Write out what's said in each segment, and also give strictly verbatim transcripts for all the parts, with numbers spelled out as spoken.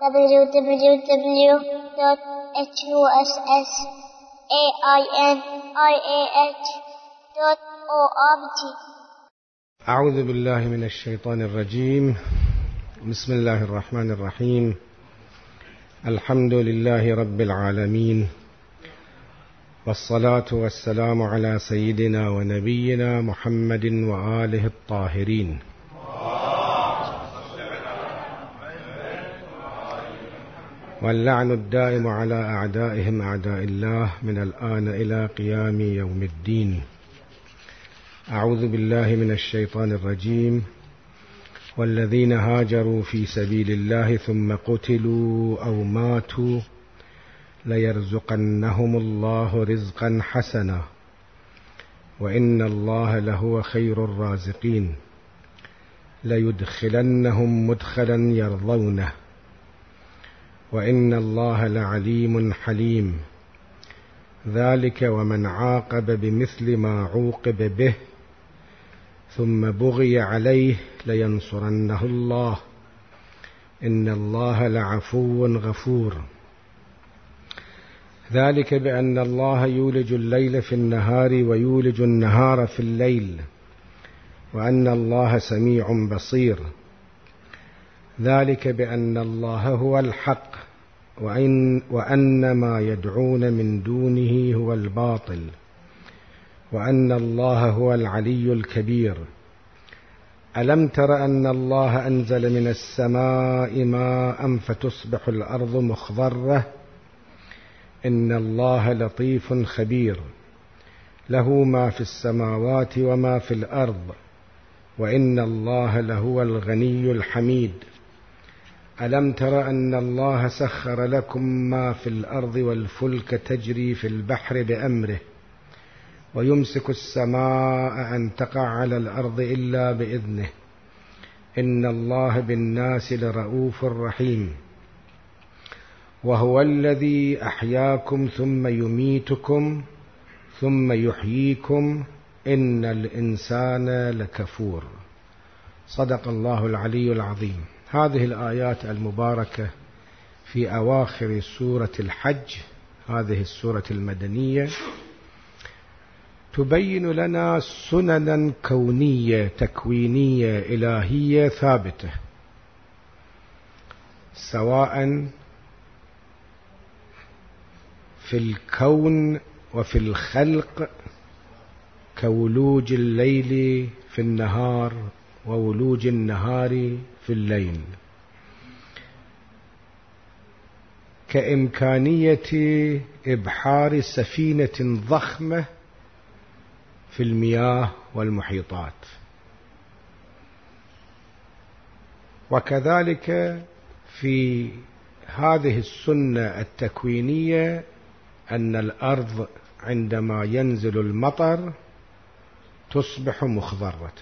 w w w dot huss ainiah dot org. أعوذ بالله من الشيطان الرجيم. بسم الله الرحمن الرحيم. الحمد لله رب العالمين، والصلاة والسلام على سيدنا ونبينا محمد وآله الطاهرين. واللعن الدائم على أعدائهم أعداء الله من الآن إلى قيام يوم الدين. أعوذ بالله من الشيطان الرجيم. والذين هاجروا في سبيل الله ثم قتلوا أو ماتوا ليرزقنهم الله رزقا حسنا وإن الله لهو خير الرازقين. ليدخلنهم مدخلا يرضونه وإن الله لعليم حليم. ذلك ومن عاقب بمثل ما عوقب به ثم بغي عليه لينصرنه الله إن الله لعفو غفور. ذلك بأن الله يولج الليل في النهار ويولج النهار في الليل وأن الله سميع بصير. ذلك بأن الله هو الحق وإن, وأن ما يدعون من دونه هو الباطل وأن الله هو العلي الكبير. ألم تر أن الله أنزل من السماء ماء فتصبح الأرض مخضرة إن الله لطيف خبير. له ما في السماوات وما في الأرض وإن الله لهو الغني الحميد. ألم تر أن الله سخر لكم ما في الأرض والفلك تجري في البحر بأمره ويمسك السماء أن تقع على الأرض إلا بإذنه إن الله بالناس لرؤوف رحيم. وهو الذي أحياكم ثم يميتكم ثم يحييكم إن الإنسان لكفور. صدق الله العلي العظيم. هذه الآيات المباركة في أواخر سورة الحج، هذه السورة المدنية، تبين لنا سننا كونية تكوينية إلهية ثابتة، سواء في الكون وفي الخلق، كولوج الليل في النهار وولوج النهار في الليل، كإمكانية إبحار سفينة ضخمة في المياه والمحيطات. وكذلك في هذه السنة التكوينية أن الأرض عندما ينزل المطر تصبح مخضرة.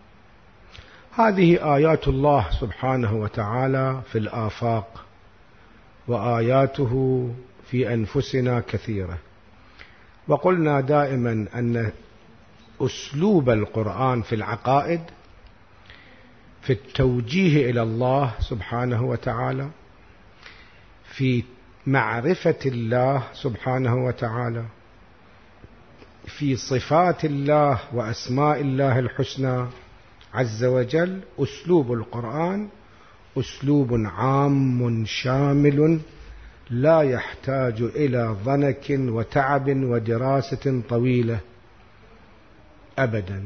هذه آيات الله سبحانه وتعالى في الآفاق، وآياته في أنفسنا كثيرة. وقلنا دائما أن أسلوب القرآن في العقائد في التوجيه إلى الله سبحانه وتعالى، في معرفة الله سبحانه وتعالى، في صفات الله وأسماء الله الحسنى عز وجل، أسلوب القرآن أسلوب عام شامل لا يحتاج إلى ضنك وتعب ودراسة طويلة أبدا.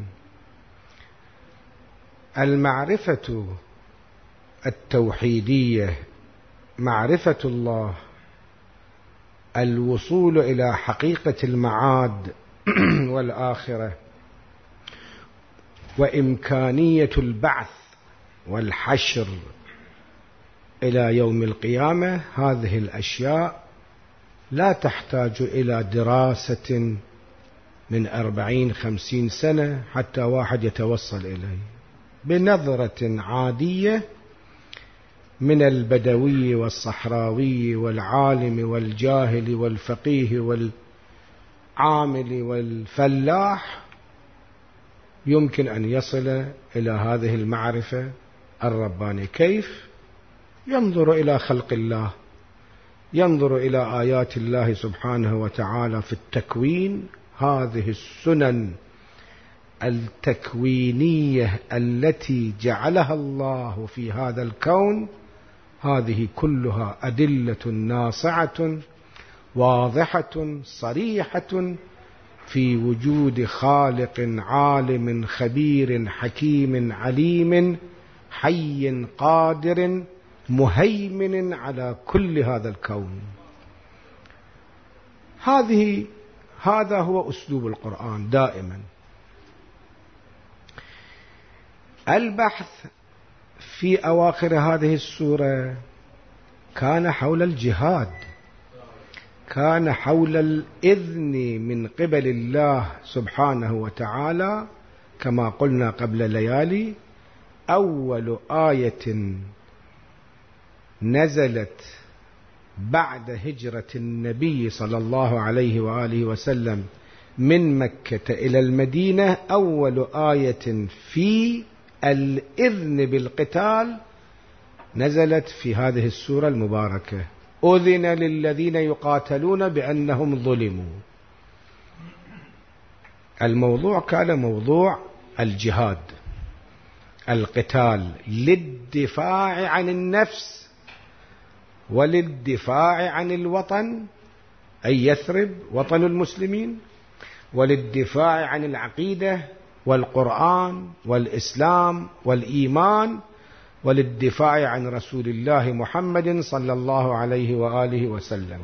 المعرفة التوحيدية، معرفة الله، الوصول إلى حقيقة المعاد والآخرة، وإمكانية البعث والحشر إلى يوم القيامة، هذه الأشياء لا تحتاج إلى دراسة من أربعين خمسين سنة حتى واحد يتوصل إليه. بنظرة عادية من البدوي والصحراوي والعالم والجاهل والفقيه والعامل والفلاح يمكن أن يصل إلى هذه المعرفة الربانية. كيف؟ ينظر إلى خلق الله، ينظر إلى آيات الله سبحانه وتعالى في التكوين. هذه السنن التكوينية التي جعلها الله في هذا الكون، هذه كلها أدلة ناصعة واضحة صريحة في وجود خالق عالم خبير حكيم عليم حي قادر مهيمن على كل هذا الكون. هذه هذا هو أسلوب القرآن دائما. البحث في أواخر هذه السورة كان حول الجهاد، كان حول الإذن من قبل الله سبحانه وتعالى، كما قلنا قبل ليالي. أول آية نزلت بعد هجرة النبي صلى الله عليه وآله وسلم من مكة إلى المدينة، أول آية في الإذن بالقتال نزلت في هذه السورة المباركة: أذن للذين يقاتلون بأنهم ظلموا. الموضوع كان موضوع الجهاد، القتال للدفاع عن النفس وللدفاع عن الوطن، أي يثرب وطن المسلمين، وللدفاع عن العقيدة والقرآن والإسلام والإيمان، وللدفاع عن رسول الله محمد صلى الله عليه وآله وسلم.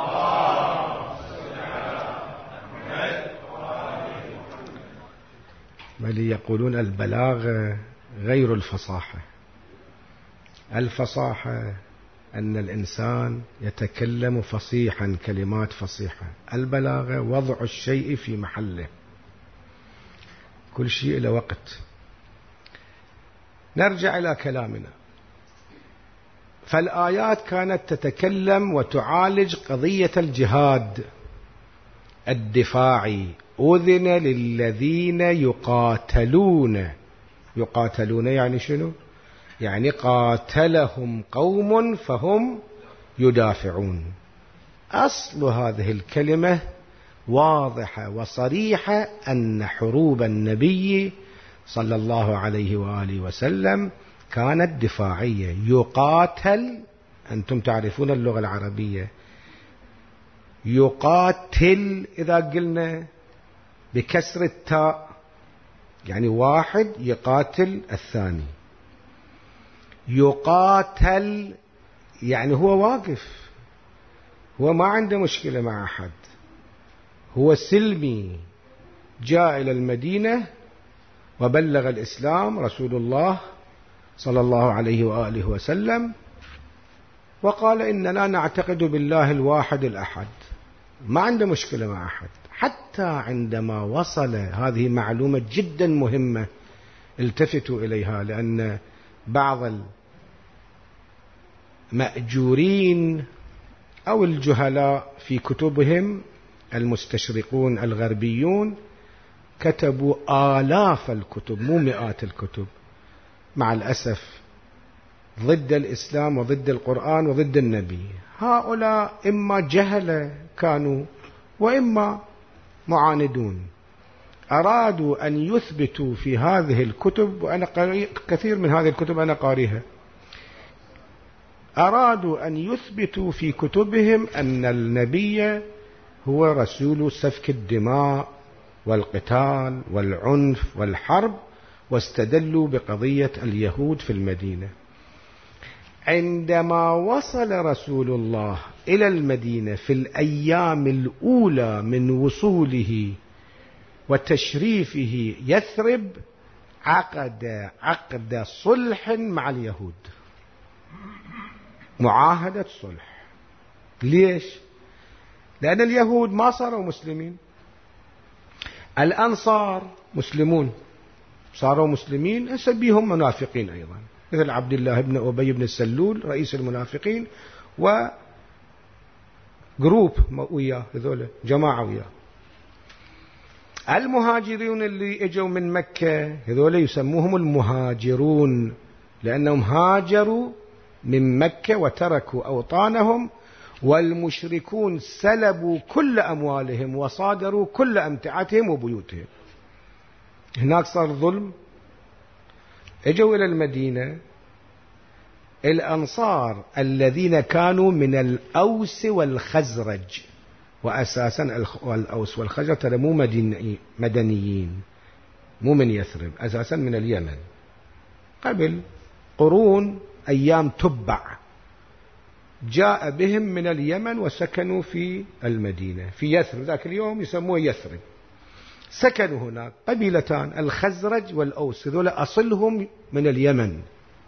بل يقولون البلاغة غير الفصاحة. الفصاحة أن الإنسان يتكلم فصيحا كلمات فصيحة، البلاغة وضع الشيء في محله، كل شيء له وقت. نرجع إلى كلامنا. فالآيات كانت تتكلم وتعالج قضية الجهاد الدفاعي. أذن للذين يقاتلون. يقاتلون يعني شنو؟ يعني قاتلهم قوم فهم يدافعون. أصل هذه الكلمة واضحة وصريحة، أن حروب النبي صلى الله عليه وآله وسلم كانت دفاعية. يقاتل، أنتم تعرفون اللغة العربية، يقاتل إذا قلنا بكسر التاء يعني واحد يقاتل الثاني. يقاتل يعني هو واقف، هو ما عنده مشكلة مع أحد، هو سلمي، جاء إلى المدينة وبلغ الإسلام رسول الله صلى الله عليه وآله وسلم، وقال إننا نعتقد بالله الواحد الأحد، ما عنده مشكلة مع أحد. حتى عندما وصل، هذه معلومة جدا مهمة التفتوا إليها، لأن بعض المأجورين أو الجهلاء في كتبهم، المستشرقون الغربيون، كتبوا آلاف الكتب مو مئات الكتب، مع الأسف ضد الإسلام وضد القرآن وضد النبي. هؤلاء إما جهلة كانوا وإما معاندون، أرادوا أن يثبتوا في هذه الكتب، وأنا كثير من هذه الكتب أنا قارئها، أرادوا أن يثبتوا في كتبهم أن النبي هو رسول سفك الدماء والقتال والعنف والحرب، واستدلوا بقضية اليهود في المدينة. عندما وصل رسول الله إلى المدينة في الأيام الأولى من وصوله وتشريفه يثرب، عقد عقد صلح مع اليهود، معاهدة صلح. ليش؟ لأن اليهود ما صاروا مسلمين، الأنصار مسلمون صاروا مسلمين، أسبيهم منافقين أيضا، مثل عبد الله بن أبي بن السلول رئيس المنافقين، وجروب وياه، هذول جماعة وياه. المهاجرون اللي اجوا من مكة هذول يسموهم المهاجرون، لأنهم هاجروا من مكة وتركوا أوطانهم، والمشركون سلبوا كل أموالهم وصادروا كل أمتعتهم وبيوتهم. هناك صار ظلم. اجوا إلى المدينة الأنصار الذين كانوا من الأوس والخزرج، وأساسا الأوس والخزرج ترى مو مدنيين، مو من يثرب، أساسا من اليمن، قبل قرون أيام تبع جاء بهم من اليمن وسكنوا في المدينة في يثرب، ذاك اليوم يسموه يثرب. سكنوا هناك قبيلتان الخزرج والأوس، ذول أصلهم من اليمن.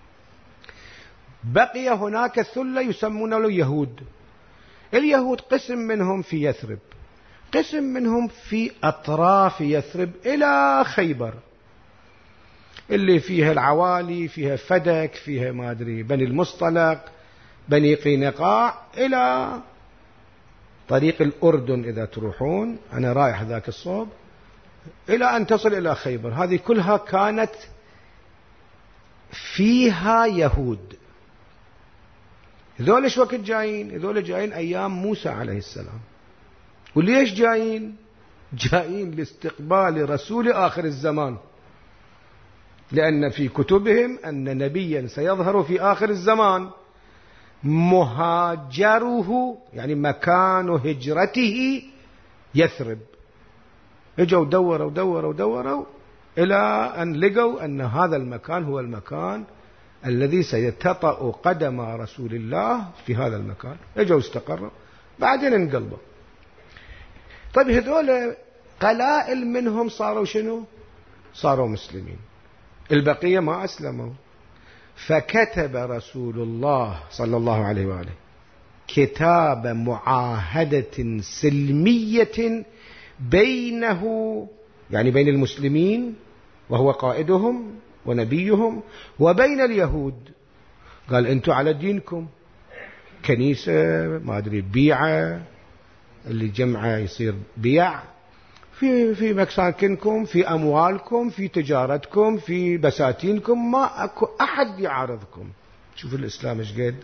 بقي هناك ثلة يسمونه اليهود. اليهود قسم منهم في يثرب، قسم منهم في أطراف يثرب إلى خيبر، اللي فيها العوالي، فيها فدك، فيها ما أدري بني المصطلق، بني قينقاع، إلى طريق الأردن إذا تروحون، أنا رايح ذاك الصوب، إلى أن تصل إلى خيبر. هذه كلها كانت فيها يهود. ذول ايش وقت جايين؟ ذول جايين أيام موسى عليه السلام. وليش جايين؟ جايين لاستقبال رسول آخر الزمان، لأن في كتبهم أن نبيا سيظهر في آخر الزمان مهاجره، يعني مكان هجرته يثرب. اجوا دوروا دوروا دوروا إلى أن لقوا أن هذا المكان هو المكان الذي سيتطأ قدم رسول الله في هذا المكان. اجوا استقروا، بعدين انقلبوا. طيب هذول قلائل منهم صاروا شنو؟ صاروا مسلمين، البقية ما أسلموا. فكتب رسول الله صلى الله عليه وآله كتاب معاهدة سلمية بينه، يعني بين المسلمين وهو قائدهم ونبيهم، وبين اليهود. قال أنتوا على دينكم، كنيسة ما أدري بيعة، اللي جمعة يصير بيع في في مساكنكم، في أموالكم، في تجارتكم، في بساتينكم، ما أكو أحد يعارضكم. شوف الإسلام إيش قد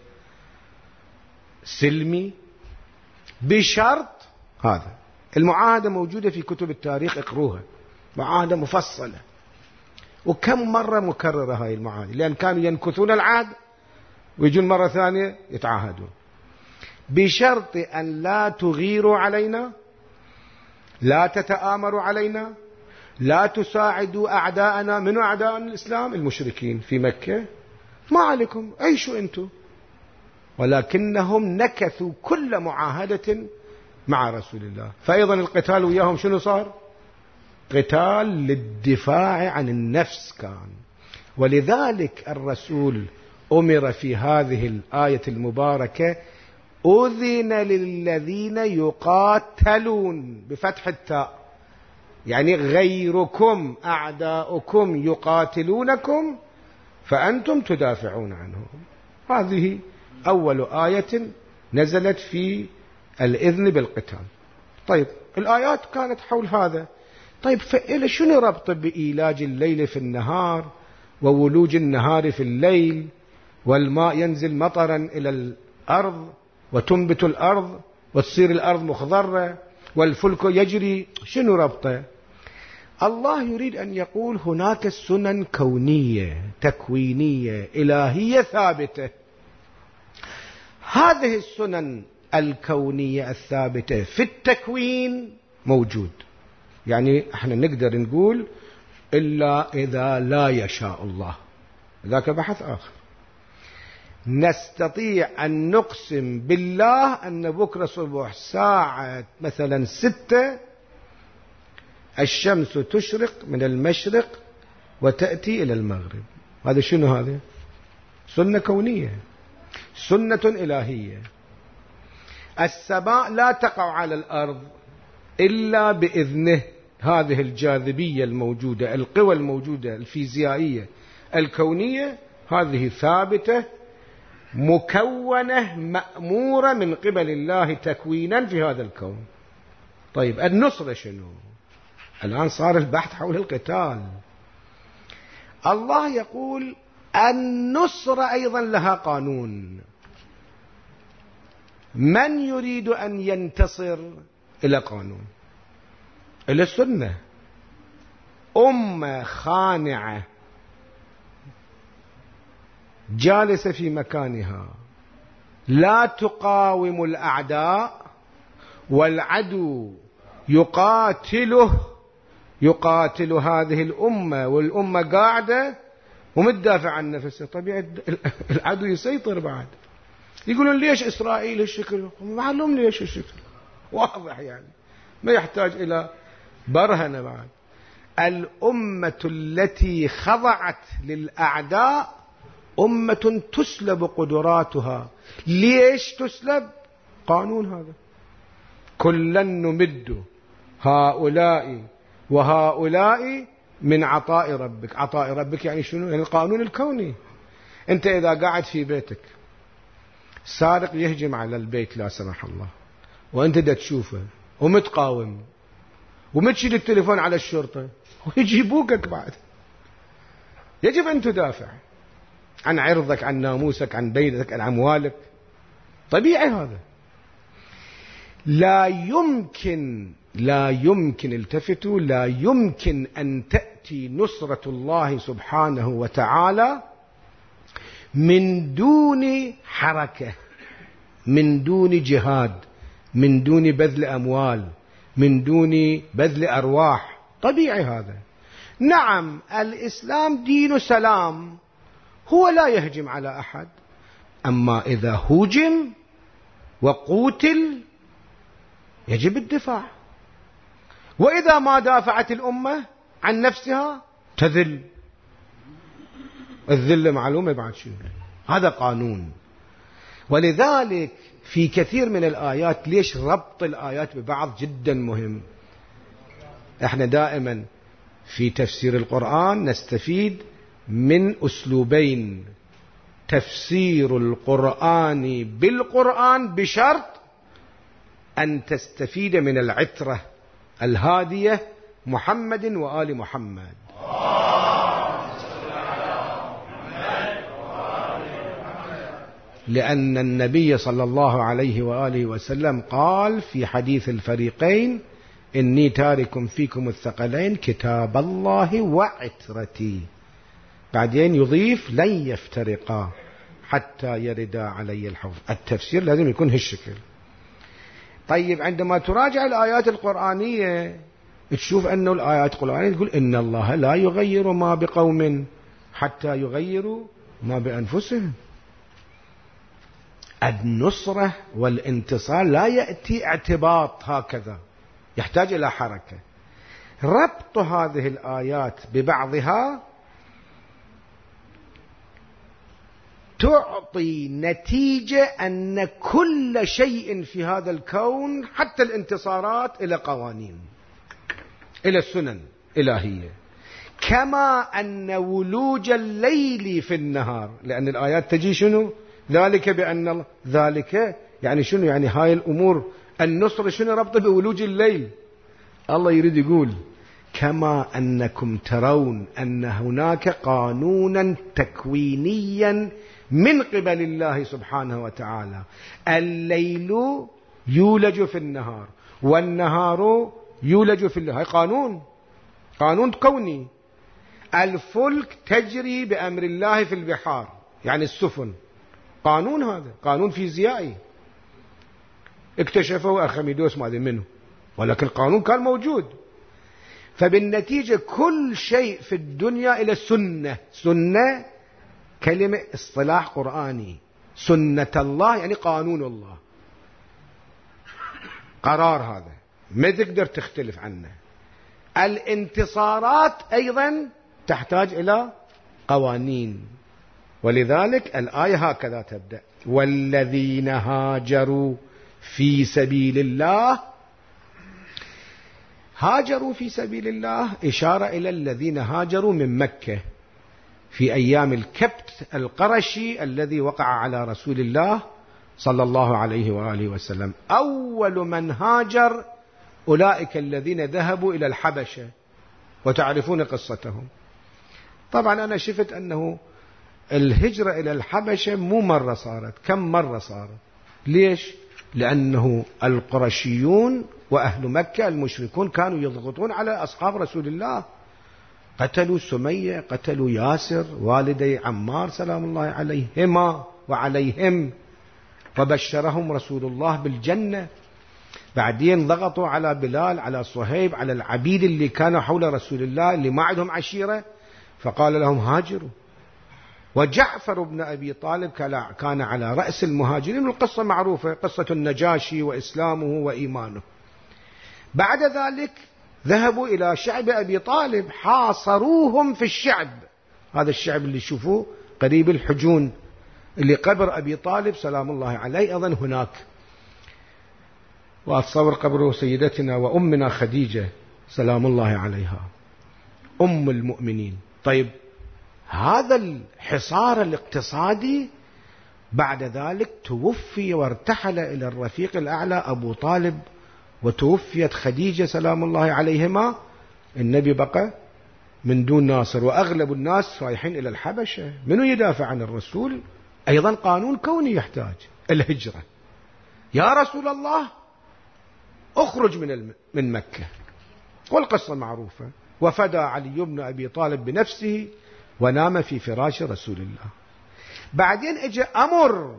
سلمي. بشرط هذا المعاهدة موجودة في كتب التاريخ، اقروها، معاهدة مفصلة، وكم مرة مكررة هاي المعاهدة، لأن كانوا ينكثون العهد ويجون مرة ثانية يتعاهدون. بشرط أن لا تغيروا علينا، لا تتآمروا علينا، لا تساعدوا أعداءنا. من أعداء الإسلام؟ المشركين في مكة، ما عليكم، عيشوا أنتم. ولكنهم نكثوا كل معاهدة مع رسول الله. فأيضا القتال وياهم شنو صار؟ قتال للدفاع عن النفس كان. ولذلك الرسول أمر في هذه الآية المباركة أذن للذين يقاتلون بفتح التاء، يعني غيركم أعداؤكم يقاتلونكم فأنتم تدافعون عنهم. هذه أول آية نزلت في الإذن بالقتال. طيب الآيات كانت حول هذا. طيب فإلى شنو ربط بإيلاج الليل في النهار وولوج النهار في الليل، والماء ينزل مطرا إلى الأرض وتنبت الأرض وتصير الأرض مخضرة والفلك يجري؟ شنو ربطه؟ الله يريد أن يقول هناك سنن كونية تكوينية إلهية ثابتة. هذه السنن الكونية الثابتة في التكوين موجود، يعني احنا نقدر نقول إلا إذا لا يشاء الله، ذاك بحث آخر. نستطيع أن نقسم بالله أن بكرة صبح ساعة مثلا ستة الشمس تشرق من المشرق وتأتي إلى المغرب. هذا شنو؟ هذا سنة كونية، سنة إلهية. السماء لا تقع على الأرض إلا بإذنه. هذه الجاذبية الموجودة، القوى الموجودة الفيزيائية الكونية، هذه ثابتة مكونة مأمورة من قبل الله تكوينا في هذا الكون. طيب النصرة شنو؟ الآن صار البحث حول القتال. الله يقول النصرة أيضا لها قانون. من يريد أن ينتصر إلى قانون، إلى السنة. أمة خانعة جالسة في مكانها لا تقاوم الأعداء، والعدو يقاتله يقاتل هذه الأمة، والأمة قاعدة ومتدافع عن نفسها. طبيعي العدو يسيطر بعد. يقولون ليش إسرائيل هالشكل؟ معلوم ليش هالشكل، واضح يعني، ما يحتاج إلى برهنة بعد. الأمة التي خضعت للأعداء أمة تسلب قدراتها. ليش تسلب؟ قانون هذا. كلا نمد هؤلاء وهؤلاء من عطاء ربك. عطاء ربك يعني شنو؟ يعني القانون الكوني. أنت إذا قاعد في بيتك سارق يهجم على البيت لا سمح الله، وأنت دا تشوفه ومتقاوم ومتشيل التليفون على الشرطة ويجيبوك بعد، يجب أن تدافع عن عرضك، عن ناموسك، عن بيتك، عن أموالك. طبيعي هذا. لا يمكن لا يمكن التفتوا لا يمكن أن تأتي نصرة الله سبحانه وتعالى من دون حركة، من دون جهاد، من دون بذل أموال، من دون بذل أرواح. طبيعي هذا. نعم الإسلام دين سلام، هو لا يهجم على أحد، أما إذا هجم وقوتل يجب الدفاع. وإذا ما دافعت الأمة عن نفسها تذل. الذل معلومة بعد شنو، هذا قانون. ولذلك في كثير من الآيات، ليش ربط الآيات ببعض جدا مهم. احنا دائما في تفسير القرآن نستفيد من أسلوبين: تفسير القرآن بالقرآن بشرط أن تستفيد من العترة الهادية محمد وآل محمد. لأن النبي صلى الله عليه وآله وسلم قال في حديث الفريقين: إني تارك فيكم الثقلين كتاب الله وعترتي. بعدين يضيف: لن يفترقا حتى يردا علي الحوض. التفسير لازم يكون هالشكل. طيب عندما تراجع الآيات القرآنية تشوف أنه الآيات القرآنية تقول: إن الله لا يغير ما بقوم حتى يغيروا ما بأنفسهم. النصرة والانتصار لا يأتي اعتباط هكذا، يحتاج إلى حركة. ربط هذه الآيات ببعضها تعطي نتيجة أن كل شيء في هذا الكون حتى الانتصارات إلى قوانين، إلى سنن إلهية. كما أن ولوج الليل في النهار، لأن الآيات تجي شنو؟ ذلك بأن الله، ذلك يعني شنو؟ يعني هاي الأمور النصر شنو ربطه بولوج الليل؟ الله يريد يقول: كما أنكم ترون أن هناك قانونا تكوينيا من قبل الله سبحانه وتعالى، الليل يولج في النهار والنهار يولج في الليل. هاي قانون، قانون كوني. الفلك تجري بأمر الله في البحار، يعني السفن، قانون. هذا قانون فيزيائي اكتشفه أرخميدس ما أدري منه، ولكن القانون كان موجود. فبالنتيجة كل شيء في الدنيا إلى السنة. سنة كلمة اصطلاح قرآني. سنة الله يعني قانون الله، قرار هذا ما تقدر تختلف عنه. الانتصارات أيضا تحتاج إلى قوانين. ولذلك الآية هكذا تبدأ: والذين هاجروا في سبيل الله. هاجروا في سبيل الله إشارة إلى الذين هاجروا من مكة في أيام الكبت القرشي الذي وقع على رسول الله صلى الله عليه وآله وسلم. أول من هاجر أولئك الذين ذهبوا إلى الحبشة، وتعرفون قصتهم. طبعا أنا شفت أنه الهجرة إلى الحبشة مو مرة صارت، كم مرة صارت. ليش؟ لأنه القرشيون وأهل مكة المشركون كانوا يضغطون على أصحاب رسول الله، قتلوا سمية، قتلوا ياسر والدي عمار سلام الله عليهما وعليهم، وبشرهم رسول الله بالجنة. بعدين ضغطوا على بلال، على صهيب، على العبيد اللي كانوا حول رسول الله اللي ما عندهم عشيرة، فقال لهم هاجروا. وجعفر بن أبي طالب كان على رأس المهاجرين، القصة معروفة، قصة النجاشي وإسلامه وإيمانه. بعد ذلك ذهبوا إلى شعب أبي طالب، حاصروهم في الشعب، هذا الشعب اللي شوفوه قريب الحجون اللي قبر أبي طالب سلام الله عليه أيضا هناك، وأتصور قبره سيدتنا وأمنا خديجة سلام الله عليها أم المؤمنين. طيب هذا الحصار الاقتصادي بعد ذلك توفي وارتحل إلى الرفيق الأعلى أبو طالب، وتوفيت خديجة سلام الله عليهما، النبي بقى من دون ناصر، وأغلب الناس رايحين إلى الحبشة. منو يدافع عن الرسول؟ أيضا قانون كوني يحتاج الهجرة. يا رسول الله اخرج من من مكة، والقصة معروفة. وفدى علي بن أبي طالب بنفسه ونام في فراش رسول الله. بعدين اجى أمر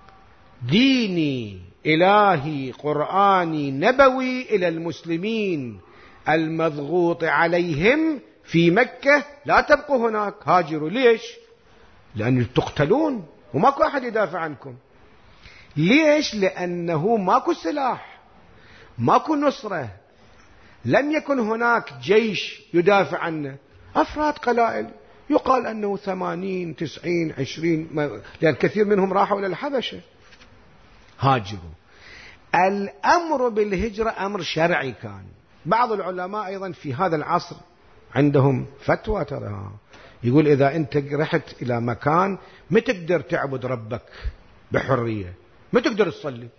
ديني إلهي قرآني نبوي إلى المسلمين المضغوط عليهم في مكة، لا تبقوا هناك، هاجروا. ليش؟ لأن تقتلون وماكو أحد يدافع عنكم. ليش؟ لأنه ماكو سلاح، ماكو نصرة، لم يكن هناك جيش يدافع عنه، أفراد قلائل، يقال أنه ثمانين تسعين عشرين، لأن كثير منهم راحوا إلى الحبشة. هاجروا. الأمر بالهجرة أمر شرعي كان. بعض العلماء أيضا في هذا العصر عندهم فتوى، ترى يقول إذا أنت رحت إلى مكان ما تقدر تعبد ربك بحرية، ما تقدر تصلي،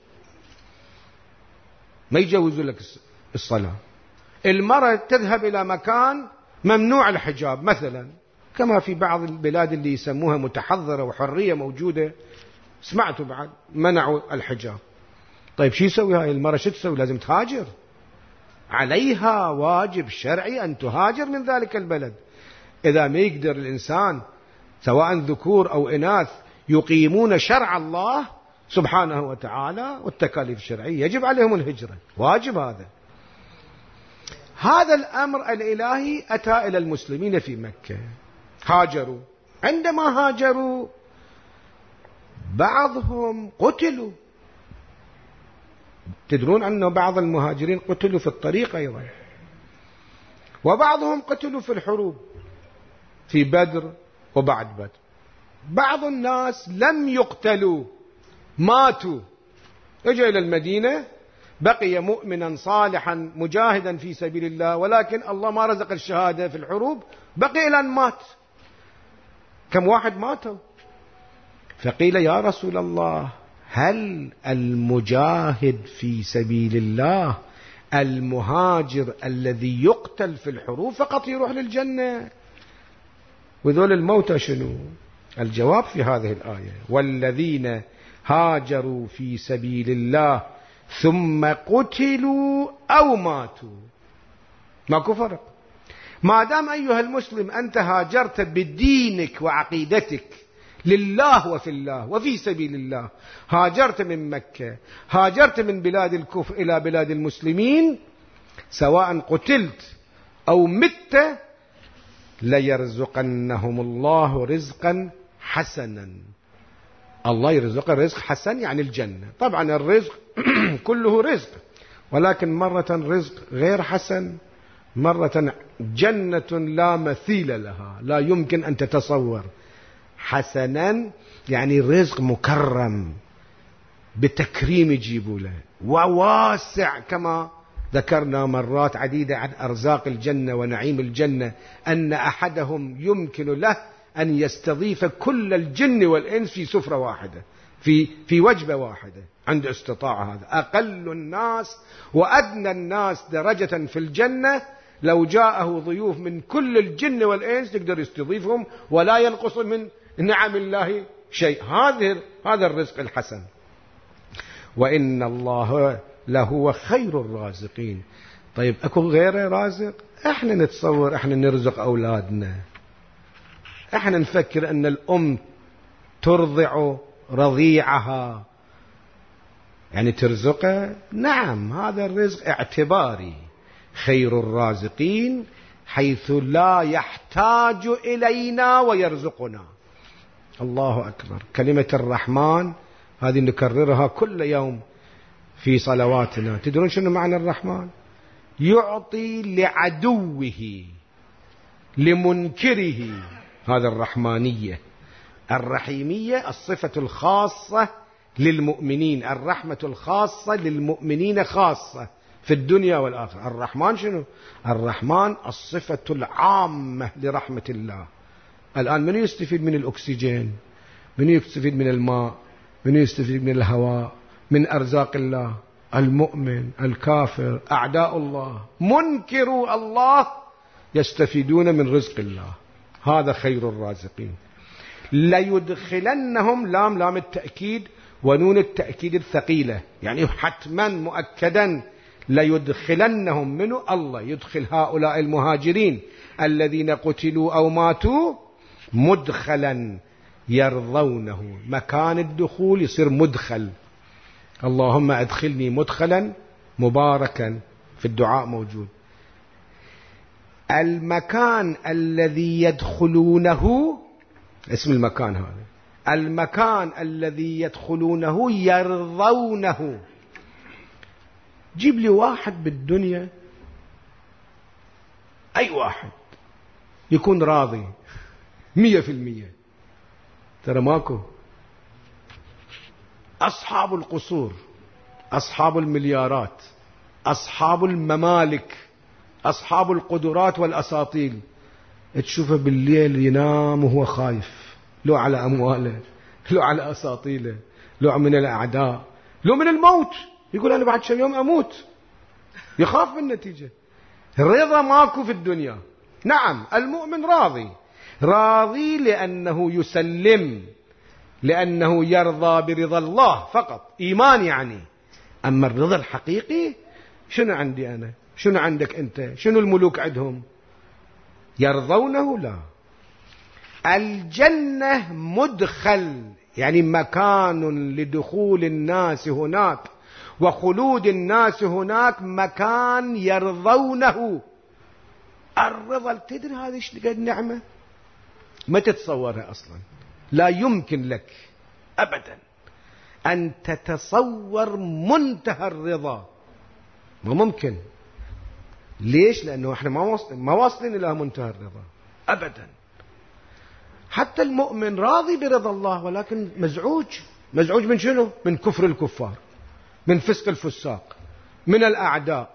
ما يجوزوا لك الصلاة. المرأة تذهب إلى مكان ممنوع الحجاب مثلا، كما في بعض البلاد اللي يسموها متحضرة وحرية موجودة، سمعتوا بعد منعوا الحجاب. طيب شو يسوي هاي المرأة؟ شو تسوي؟ لازم تهاجر، عليها واجب شرعي أن تهاجر من ذلك البلد. إذا ما يقدر الإنسان سواء ذكور أو إناث يقيمون شرع الله سبحانه وتعالى والتكاليف الشرعية، يجب عليهم الهجرة، واجب هذا. هذا الأمر الإلهي أتى إلى المسلمين في مكة، هاجروا. عندما هاجروا بعضهم قتلوا، تدرون أن بعض المهاجرين قتلوا في الطريق أيضا، وبعضهم قتلوا في الحروب في بدر وبعد بدر. بعض الناس لم يقتلوا، ماتوا، اجى إلى المدينة، بقي مؤمنا صالحا مجاهدا في سبيل الله، ولكن الله ما رزق الشهادة في الحروب، بقي إلى أن مات. كم واحد ماتوا؟ فقيل يا رسول الله هل المجاهد في سبيل الله المهاجر الذي يقتل في الحروب فقط يروح للجنة؟ وذول الموتى شنو؟ الجواب في هذه الآية: والذين هاجروا في سبيل الله ثم قتلوا أو ماتوا. ماكو فرق. ما دام أيها المسلم أنت هاجرت بدينك وعقيدتك لله وفي الله وفي سبيل الله، هاجرت من مكة، هاجرت من بلاد الكفر إلى بلاد المسلمين، سواء قتلت أو مت، ليرزقنهم الله رزقا حسنا. الله يرزق رزق حسن يعني الجنة. طبعا الرزق كله رزق، ولكن مرة رزق غير حسن، مرة جنة لا مثيل لها، لا يمكن أن تتصور. حسنا يعني رزق مكرم بتكريم يجيبوا له، وواسع، كما ذكرنا مرات عديدة عن أرزاق الجنة ونعيم الجنة، أن أحدهم يمكن له أن يستضيف كل الجن والإنس في سفرة واحدة، في في وجبة واحدة، عند استطاعة. هذا أقل الناس وأدنى الناس درجة في الجنة، لو جاءه ضيوف من كل الجن والإنس يقدر يستضيفهم ولا ينقص من نعم الله شيء. هذا هذا الرزق الحسن. وإن الله لهو خير الرازقين. طيب أكو غيره رازق؟ احنا نتصور احنا نرزق أولادنا، احنا نفكر أن الأم ترضع رضيعها يعني ترزقه. نعم هذا الرزق اعتباري، خير الرازقين حيث لا يحتاج إلينا ويرزقنا. الله أكبر. كلمة الرحمن هذه نكررها كل يوم في صلواتنا. تدرون شنو معنى الرحمن؟ يعطي لعدوه لمنكره. هذا الرحمانية. الرحيمية الصفة الخاصة للمؤمنين، الرحمة الخاصة للمؤمنين خاصة في الدنيا والآخرة. الرحمن شنو؟ الرحمن الصفة العامة لرحمة الله. الآن من يستفيد من الأكسجين؟ من يستفيد من الماء؟ من يستفيد من الهواء؟ من أرزاق الله؟ المؤمن، الكافر، أعداء الله، منكروا الله يستفيدون من رزق الله. هذا خير الرازقين. ليدخلنهم، لام لام التأكيد ونون التأكيد الثقيلة، يعني حتما مؤكدا ليدخلنهم منه الله يدخل هؤلاء المهاجرين الذين قتلوا أو ماتوا مدخلا يرضونه. مكان الدخول يصير مدخل. اللهم أدخلني مدخلا مباركا، في الدعاء موجود. المكان الذي يدخلونه اسم المكان هذا. المكان الذي يدخلونه يرضونه. جيب لي واحد بالدنيا، أي واحد يكون راضي مية في المية، ترى ماكو. أصحاب القصور، أصحاب المليارات، أصحاب الممالك، أصحاب القدرات والأساطيل، تشوفه بالليل ينام وهو خايف، لو على أمواله، لو على أساطيله، لو من الأعداء، لو من الموت. يقول أنا بعد كم يوم أموت، يخاف من النتيجة. الرضا ماكو في الدنيا. نعم المؤمن راضي، راضي لأنه يسلم، لأنه يرضى برضا الله فقط، إيمان يعني. أما الرضا الحقيقي شنو عندي أنا؟ شنو عندك أنت؟ شنو الملوك عندهم؟ يرضونه؟ لا. الجنة مدخل، يعني مكان لدخول الناس هناك وخلود الناس هناك، مكان يرضونه. الرضا تدري هذه ايش قد نعمة ما تتصورها أصلا. لا يمكن لك أبدا أن تتصور منتهى الرضا، ما ممكن. ليش؟ لأنه احنا ما واصلين ما واصلين إلى منتهى الرضا أبدا. حتى المؤمن راضي برضا الله، ولكن مزعوج. مزعوج من شنو؟ من كفر الكفار، من فسق الفساق، من الأعداء.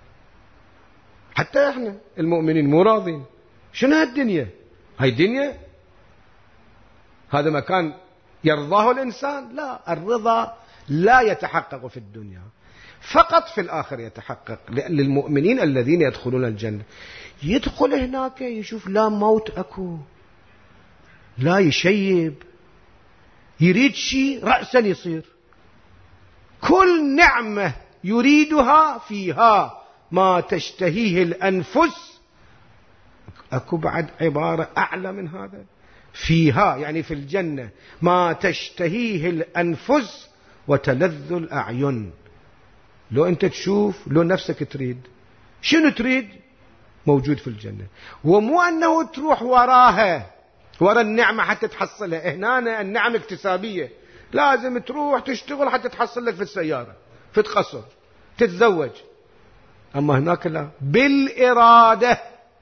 حتى احنا المؤمنين مو راضين. شنو هالدنيا؟ هاي دنيا؟ هذا مكان يرضاه الإنسان؟ لا، الرضا لا يتحقق في الدنيا، فقط في الآخر يتحقق للمؤمنين الذين يدخلون الجنة. يدخل هناك يشوف لا موت أكو، لا يشيب، يريد شيء رأسا يصير. كل نعمة يريدها فيها ما تشتهيه الأنفس. أكو بعد عبارة أعلى من هذا؟ فيها يعني في الجنة ما تشتهيه الأنفس وتلذ الأعين. لو أنت تشوف، لو نفسك تريد، شنو تريد موجود في الجنة. ومو أنه تروح وراها، ورا النعمة حتى تحصلها. هنا النعمة اكتسابية، لازم تروح تشتغل حتى تحصل لك في السيارة، في القصر، تتزوج. أما هناك لا، بالإرادة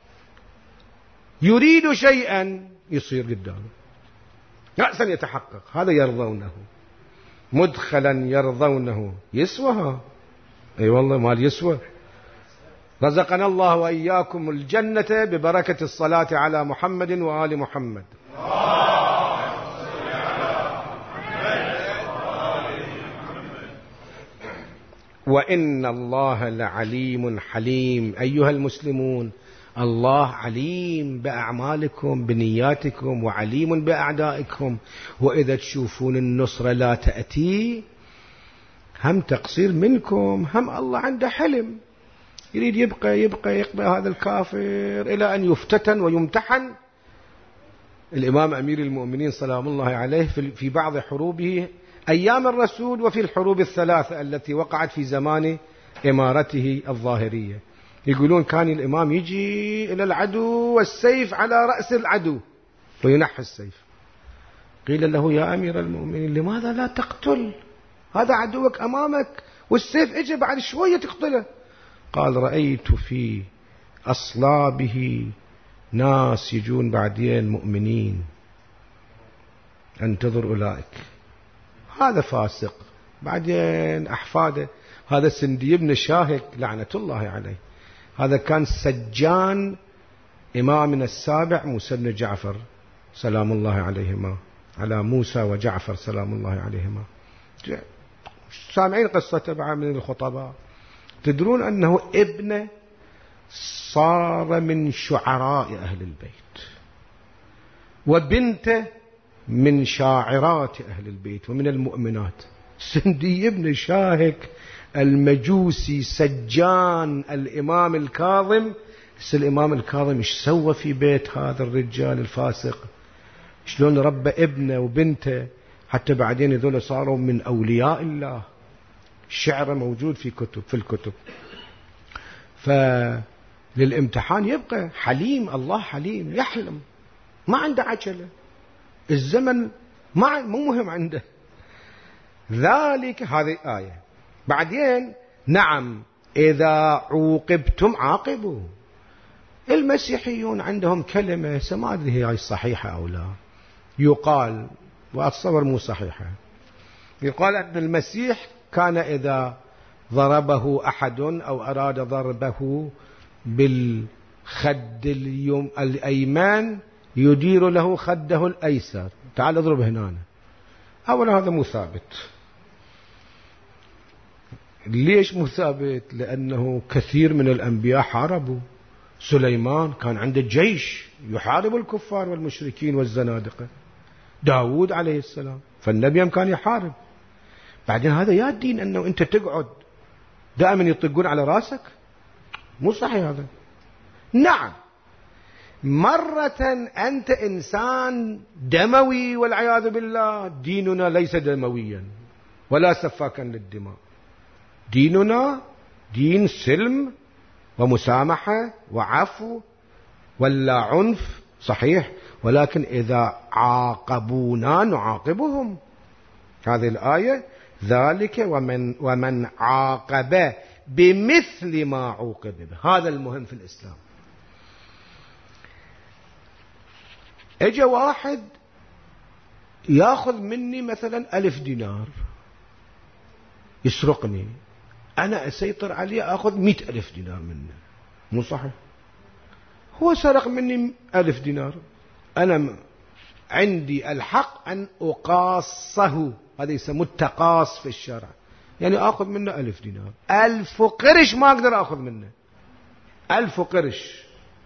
يريد شيئا يصير قدامه رأسا يتحقق. هذا يرضونه، مدخلا يرضونه. يسوى؟ أي والله مال يسوى. رزقنا الله وإياكم الجنة ببركة الصلاة على محمد وآل محمد. وإن الله لعليم حليم. أيها المسلمون، الله عليم بأعمالكم بنياتكم وعليم بأعدائكم، وإذا تشوفون النصرة لا تأتي هم تقصير منكم، هم الله عنده حلم، يريد يبقى يبقى يبقى هذا الكافر إلى أن يفتتن ويمتحن. الإمام أمير المؤمنين سلام الله عليه في بعض حروبه أيام الرسول وفي الحروب الثلاثة التي وقعت في زمان إمارته الظاهرية، يقولون كان الإمام يجي إلى العدو والسيف على رأس العدو وينحى السيف. قيل له يا أمير المؤمنين لماذا لا تقتل؟ هذا عدوك أمامك والسيف اجى بعد شوية تقتله. قال رأيت في أصلابه ناس يجون بعدين مؤمنين، انتظر أولئك. هذا فاسق، بعدين أحفاده. هذا سندي بن شاهك لعنة الله عليه، هذا كان سجان إمامنا السابع موسى بن جعفر سلام الله عليهما، على موسى وجعفر سلام الله عليهما. سامعين قصة بعض من الخطباء. تدرون أنه ابنه صار من شعراء أهل البيت، وبنته من شاعرات أهل البيت ومن المؤمنات. سندي بن شاهك المجوسي سجان الإمام الكاظم. الإمام الكاظم إيش سوى في بيت هذا الرجال الفاسق؟ شلون ربى ابنه وبنته حتى بعدين هذول صاروا من أولياء الله. الشعر موجود في كتب في الكتب. فللامتحان يبقى حليم، الله حليم يحلم، ما عنده عجلة، الزمن ما مو مهم عنده. ذلك هذه آية. بعدين نعم إذا عوقبتم عاقبوا. المسيحيون عندهم كلمة ما أدري هي صحيحة أو لا، يقال وأتصور مو صحيحة، يقال أن المسيح كان إذا ضربه أحد أو أراد ضربه بالخد اليوم الأيمن يدير له خده الأيسر، تعال اضرب هنا. أولا هذا مو ثابت. ليش مو ثابت؟ لأنه كثير من الأنبياء حاربوا. سليمان كان عنده جيش يحارب الكفار والمشركين والزنادقة. داود عليه السلام فالنبي كان يحارب. بعدين هذا يا الدين أنه أنت تقعد دائما يطقون على راسك، مو صحيح هذا. نعم مرة أنت إنسان دموي والعياذ بالله، ديننا ليس دمويا ولا سفاكا للدماء، ديننا دين سلم ومسامحة وعفو ولا عنف، صحيح، ولكن إذا عاقبونا نعاقبهم. هذه الآية ذلك ومن, ومن عاقب بمثل ما عوقب به، هذا المهم في الإسلام. اجى واحد ياخذ مني مثلا ألف دينار يسرقني، أنا أسيطر عليه أخذ مئة ألف دينار منه، مو صحيح؟ هو سرق مني ألف دينار، أنا عندي الحق أن أقاصه، هذا يسمى التقاص في الشرع، يعني أخذ منه ألف دينار. ألف قرش ما أقدر أخذ منه، ألف قرش.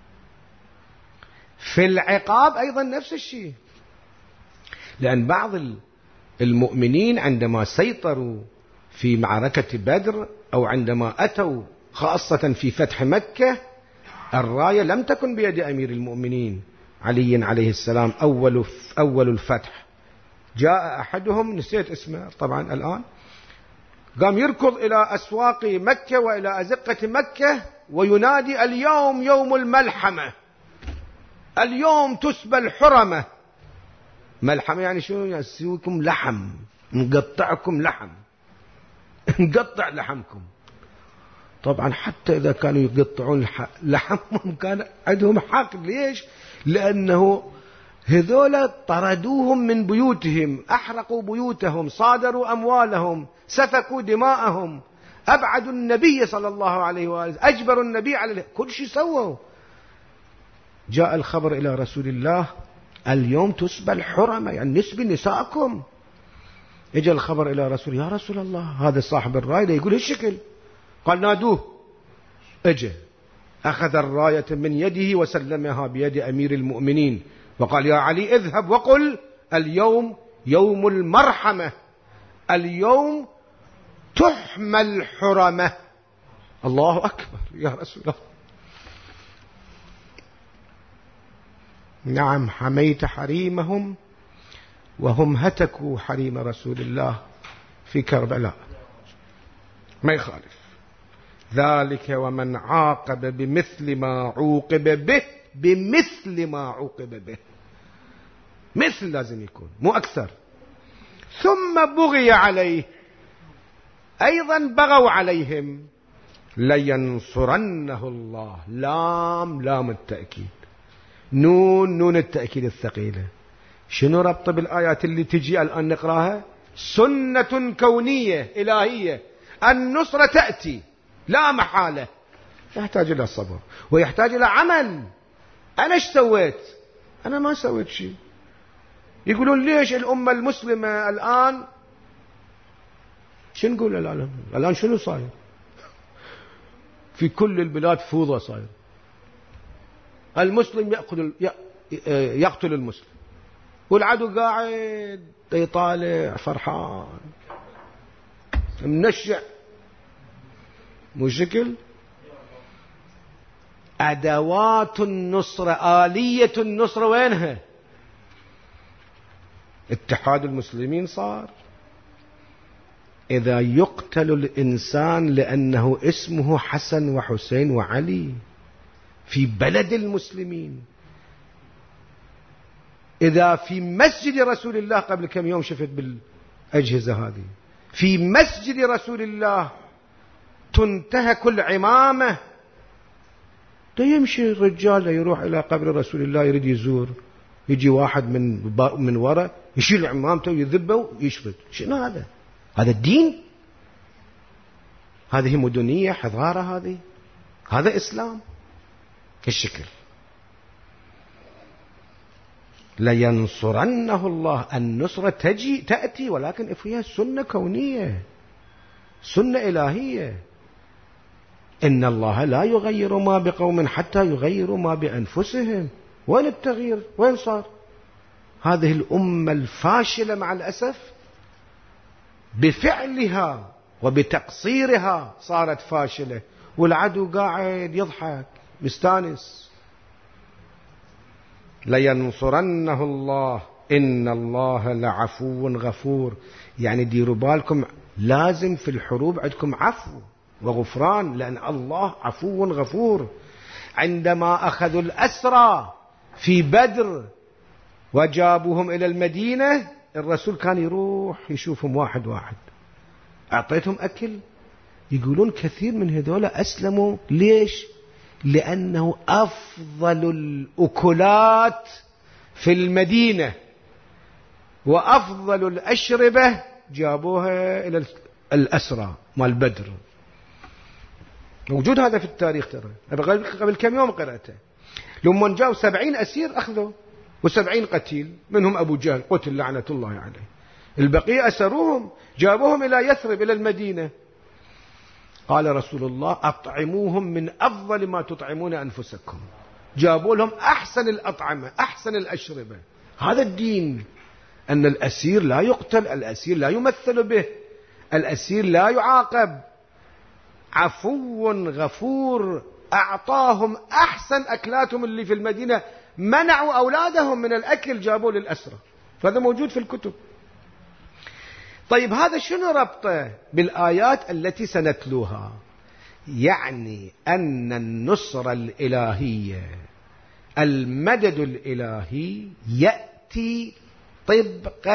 في العقاب أيضا نفس الشيء، لأن بعض المؤمنين عندما سيطروا في معركة بدر أو عندما أتوا خاصة في فتح مكة، الراية لم تكن بيد أمير المؤمنين علي عليه السلام أول أول الفتح. جاء أحدهم نسيت اسمه طبعا الآن، قام يركض إلى أسواق مكة وإلى أزقة مكة وينادي اليوم يوم الملحمة، اليوم تسبى الحرمة. ملحمة يعني شو؟ يسويكم لحم، نقطعكم لحم، نقطع لحمكم. طبعا حتى إذا كانوا يقطعون لحمهم كان عندهم حق. ليش؟ لأنه هذولا طردوهم من بيوتهم، أحرقوا بيوتهم، صادروا أموالهم، سفكوا دماءهم، أبعدوا النبي صلى الله عليه وآله، أجبروا النبي على كل شيء سووا. جاء الخبر إلى رسول الله اليوم تسبى الحرمة، يعني نسبي نساءكم. اجى الخبر إلى رسول، يا رسول الله هذا صاحب الراية يقول هالشكل. قال نادوه. اجى أخذ الراية من يده وسلمها بيد أمير المؤمنين وقال: يا علي اذهب وقل اليوم يوم المرحمة، اليوم تحمى الحرمة. الله أكبر يا رسول الله. نعم، حميت حريمهم وهم هتكوا حريم رسول الله في كربلاء، ما يخالف ذلك. ومن عاقب بمثل ما عوقب به، بمثل ما عوقب به، مثل لازم يكون مو أكثر. ثم بغي عليه، أيضا بغوا عليهم، لينصرنه الله. لام لام التأكيد، نون نون التأكيد الثقيلة. شنو ربط بالآيات اللي تجي الآن نقراها؟ سنة كونية إلهية، النصرة تأتي لا محالة، يحتاج إلى صبر ويحتاج إلى عمل. أنا ايش سويت؟ أنا ما سويت شيء. يقولون ليش الأمة المسلمة الآن، شو نقول الآن؟ الآن شنو صاير؟ في كل البلاد فوضى صاير، المسلم يأخذ يقتل المسلم والعدو قاعد يطالع فرحان منشع. مشكل أدوات النصرة، آلية النصرة وينها؟ اتحاد المسلمين صار. إذا يقتل الإنسان لأنه اسمه حسن وحسين وعلي في بلد المسلمين، إذا في مسجد رسول الله قبل كم يوم شفت بالأجهزة هذه، في مسجد رسول الله تنتهك العمامة، يمشي الرجال يروح إلى قبر رسول الله يريد يزور، يجي واحد من من وراء يشيل عمامته ويذبه ويشرد. شنو هذا؟ هذا الدين؟ هذه مدنية حضارة؟ هذه هذا إسلام كالشكل. لينصرنه الله، النصرة تجي تأتي، ولكن فيها سنة كونية، سنة إلهية. إن الله لا يغير ما بقوم حتى يغيروا ما بأنفسهم. وين التغيير؟ وين صار؟ هذه الأمة الفاشلة مع الأسف بفعلها وبتقصيرها صارت فاشلة، والعدو قاعد يضحك مستانس. لينصرنه الله إن الله لعفو غفور. يعني ديروا بالكم، لازم في الحروب عندكم عفو وغفران، لأن الله عفو غفور. عندما أخذوا الأسرى في بدر وجابوهم إلى المدينة، الرسول كان يروح يشوفهم واحد واحد، أعطيتهم أكل. يقولون كثير من هذول أسلموا. ليش؟ لأنه أفضل الأكلات في المدينة وأفضل الأشربة جابوها إلى الأسرى مال بدر. موجود هذا في التاريخ، ترى قبل كم يوم قرأته. لما جاءوا سبعين أسير أخذوا، وسبعين قتيل، منهم أبو جهل قتل لعنة الله عليه. البقية أسروهم، جابوهم إلى يثرب إلى المدينة. قال رسول الله: أطعموهم من أفضل ما تطعمون أنفسكم. جابوا لهم أحسن الأطعمة، أحسن الأشربة. هذا الدين، أن الأسير لا يقتل، الأسير لا يمثل به، الأسير لا يعاقب. عفو غفور، أعطاهم أحسن أكلاتهم اللي في المدينة، منعوا أولادهم من الأكل جابوا للأسرى. فهذا موجود في الكتب. طيب هذا شنو ربطه بالآيات التي سنتلوها؟ يعني أن النصرة الإلهية، المدد الإلهي يأتي طبق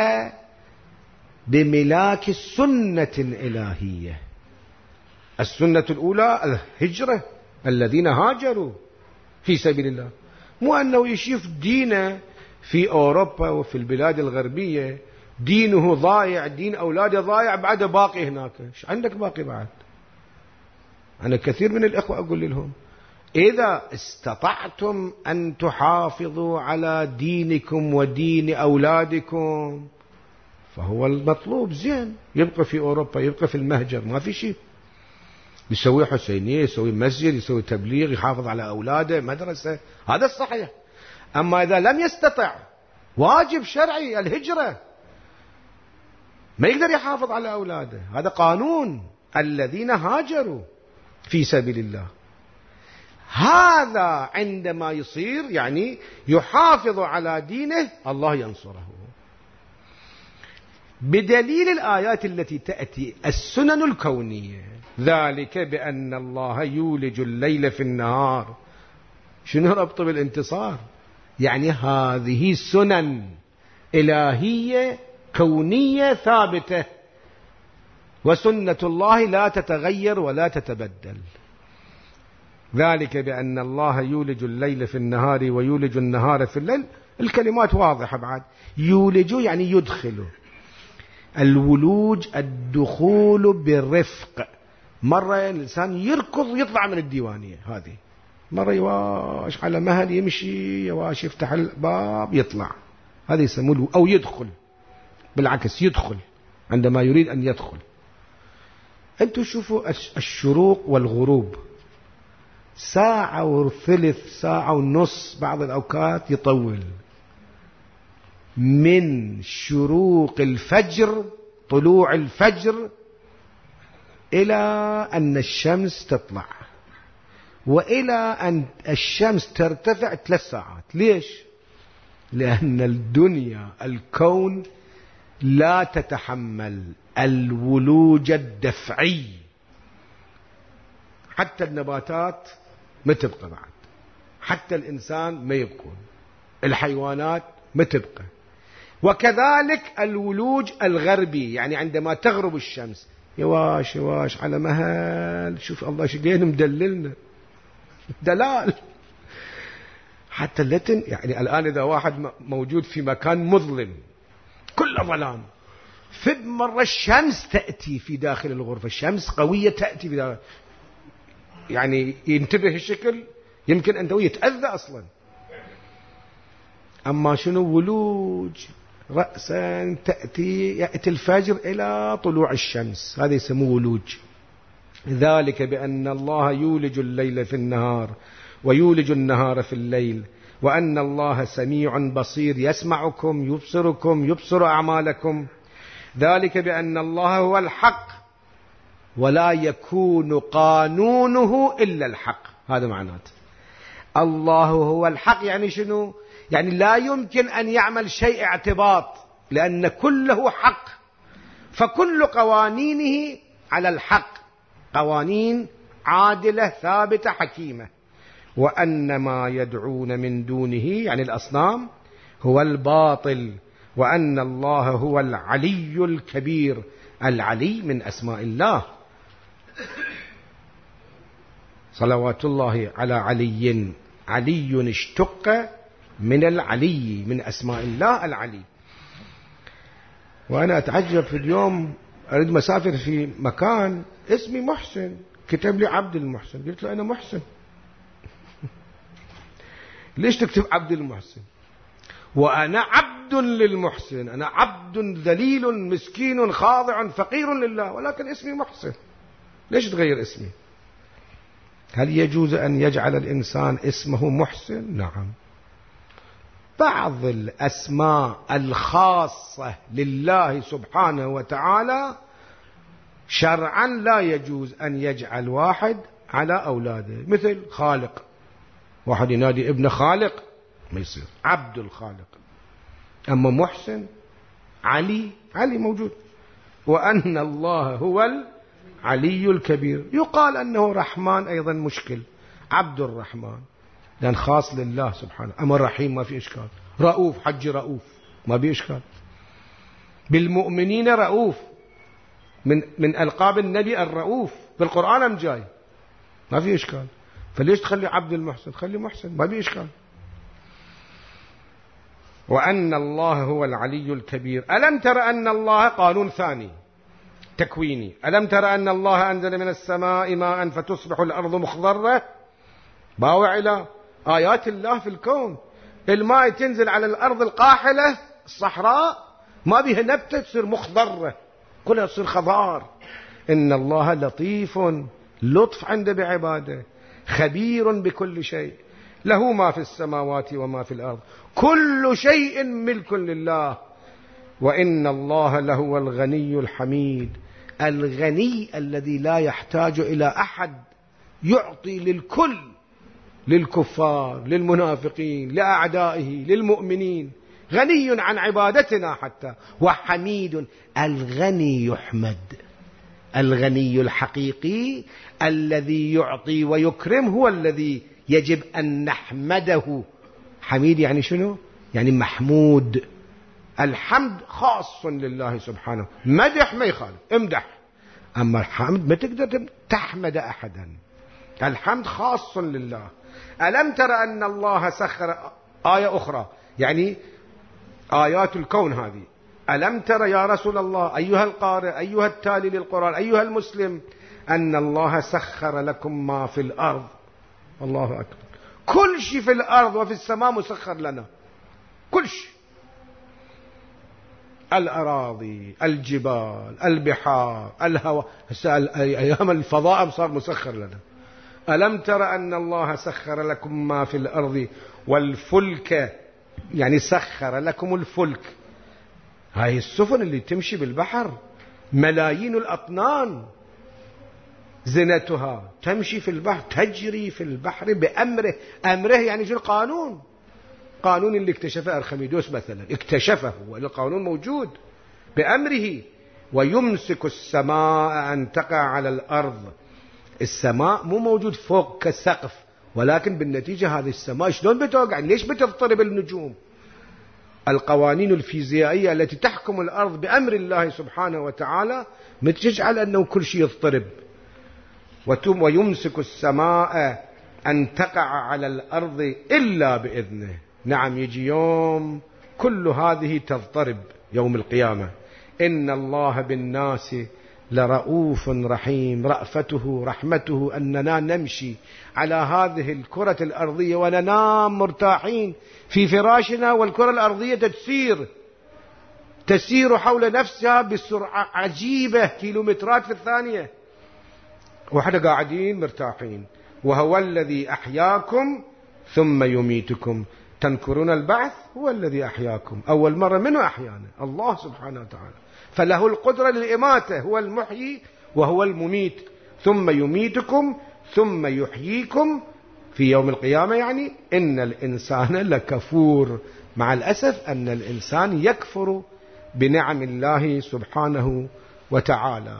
بملاك السنة الإلهية. السنة الأولى الهجرة، الذين هاجروا في سبيل الله. مو أنه يشوف دينه في أوروبا وفي البلاد الغربية دينه ضايع، دين أولاده ضايع، بعد باقي هناك. ايش عندك باقي بعد؟ أنا كثير من الإخوة أقول لهم: إذا استطعتم أن تحافظوا على دينكم ودين أولادكم فهو المطلوب، زين، يبقى في أوروبا، يبقى في المهجر، ما في شيء. يسوي حسينية، يسوي مسجد، يسوي تبليغ، يحافظ على أولاده، مدرسة، هذا الصحيح. أما إذا لم يستطع واجب شرعي الهجرة، ما يقدر يحافظ على أولاده، هذا قانون الذين هاجروا في سبيل الله. هذا عندما يصير يعني يحافظ على دينه الله ينصره، بدليل الآيات التي تأتي السنن الكونية. ذلك بأن الله يولج الليل في النهار. شنو ربط بالانتصار؟ يعني هذه سنن إلهية كونية ثابتة، وسنة الله لا تتغير ولا تتبدل. ذلك بأن الله يولج الليل في النهار ويولج النهار في الليل. الكلمات واضحة بعد. يولج يعني يدخل. الولوج الدخول بالرفق. مرة الإنسان يركض يطلع من الديوانية هذه، مرة يواش على مهل يمشي، يواش يفتح الباب يطلع، هذا يسمونه. أو يدخل بالعكس، يدخل عندما يريد أن يدخل. أنتوا شوفوا الشروق والغروب، ساعة وثلث، ساعة ونص، بعض الأوقات يطول، من شروق الفجر، طلوع الفجر، إلى أن الشمس تطلع، وإلى أن الشمس ترتفع ثلاث ساعات. ليش؟ لأن الدنيا الكون لا تتحمل الولوج الدفعي. حتى النباتات ما تبقى بعد، حتى الإنسان ما يبقون، الحيوانات ما تبقى. وكذلك الولوج الغربي، يعني عندما تغرب الشمس يواش يواش على مهل. شوف الله شقين مدللنا دلال. حتى اللتن يعني الآن إذا واحد موجود في مكان مظلم كله ظلام، في مرة الشمس تأتي في داخل الغرفة، الشمس قوية تأتي في داخل، يعني ينتبه الشكل، يمكن أن يتأذى أصلا. أما شنو ولوج رأسا تأتي، يأتي الفجر إلى طلوع الشمس، هذا يسموه ولوج. ذلك بأن الله يولج الليل في النهار ويولج النهار في الليل، وأن الله سميع بصير، يسمعكم يبصركم يبصر أعمالكم. ذلك بأن الله هو الحق ولا يكون قانونه إلا الحق. هذا معناته الله هو الحق. يعني شنو؟ يعني لا يمكن أن يعمل شيء اعتباط، لأن كله حق، فكل قوانينه على الحق، قوانين عادلة ثابتة حكيمة. وأن ما يدعون من دونه يعني الأصنام هو الباطل، وأن الله هو العلي الكبير. العلي من أسماء الله، صلوات الله على علي. علي اشتق من العلي، من أسماء الله العلي. وأنا أتعجب في اليوم أريد مسافر في مكان اسمي محسن، كتب لي عبد المحسن، قلت له أنا محسن. ليش تكتب عبد المحسن؟ وأنا عبد للمحسن، أنا عبد ذليل مسكين خاضع فقير لله، ولكن اسمي محسن. ليش تغير اسمي؟ هل يجوز أن يجعل الإنسان اسمه محسن؟ نعم. بعض الأسماء الخاصة لله سبحانه وتعالى شرعا لا يجوز أن يجعل واحد على أولاده، مثل خالق، واحد ينادي ابن خالق ما يصير، عبد الخالق. أما محسن، علي، علي موجود. وأن الله هو العلي الكبير. يقال أنه رحمن أيضا مشكل، عبد الرحمن لأن خاص لله سبحانه. أما الرحيم ما في إشكال. رؤوف، حج رؤوف ما في إشكال. بالمؤمنين رؤوف، من من ألقاب النبي الرؤوف، بالقرآن أم جاي، ما في إشكال. فليش تخلي عبد المحسن؟ خلي محسن، ما في إشكال. وأن الله هو العلي الكبير. ألم تر أن الله، قانون ثاني تكويني، ألم تر أن الله أنزل من السماء ماء فتصبح الأرض مخضرة؟ باوع إلى آيات الله في الكون. الماء تنزل على الأرض القاحلة الصحراء ما بها نبتة تصير مخضرة، كلها تصير خضار. إن الله لطيف لطف عنده بعباده، خبير بكل شيء، له ما في السماوات وما في الأرض، كل شيء ملك لله، وإن الله لهو الغني الحميد، الغني الذي لا يحتاج إلى أحد، يعطي للكل، للكفار، للمنافقين، لأعدائه، للمؤمنين، غني عن عبادتنا حتى، وحميد، الغني يحمد، الغني الحقيقي الذي يعطي ويكرم هو الذي يجب أن نحمده. حميد يعني شنو؟ يعني محمود. الحمد خاص لله سبحانه، مدح ما يخالف، امدح، أما الحمد ما تقدر تحمد أحدا، الحمد خاص لله. ألم تر أن الله سخر، آية أخرى يعني آيات الكون هذه، ألم تر يا رسول الله أيها القارئ أيها التالي للقرآن أيها المسلم أن الله سخر لكم ما في الأرض، الله أكبر، كل شيء في الأرض وفي السماء مسخر لنا، كل شيء، الأراضي، الجبال، البحار، الهواء، أيام الفضاء صار مسخر لنا. ألم تر أن الله سخر لكم ما في الأرض والفلك، يعني سخر لكم الفلك، هاي السفن اللي تمشي بالبحر، ملايين الأطنان زنتها تمشي في البحر، تجري في البحر بأمره، أمره يعني شو؟ القانون، قانون اللي اكتشفه أرخميدس مثلا، اكتشفه، والقانون موجود بأمره. ويمسك السماء أن تقع على الأرض، السماء مو موجود فوق كالسقف، ولكن بالنتيجة هذه السماء شلون بتوقع؟ ليش بتضطرب النجوم؟ القوانين الفيزيائية التي تحكم الأرض بأمر الله سبحانه وتعالى متجعل أنه كل شيء يضطرب. ويمسك السماء أن تقع على الأرض إلا بإذنه. نعم، يجي يوم كل هذه تضطرب، يوم القيامة. إن الله بالناس لرؤوف رحيم، رأفته رحمته أننا نمشي على هذه الكرة الأرضية وننام مرتاحين في فراشنا، والكرة الأرضية تسير تسير حول نفسها بسرعة عجيبة، كيلومترات في الثانية، وإحنا قاعدين مرتاحين. وهو الذي أحياكم ثم يميتكم، تنكرون البعث، هو الذي أحياكم، أول مرة منه أحيانا الله سبحانه وتعالى، فله القدرة للإماتة، هو المحيي وهو المميت، ثم يميتكم ثم يحييكم في يوم القيامة. يعني إن الإنسان لكفور، مع الأسف أن الإنسان يكفر بنعم الله سبحانه وتعالى.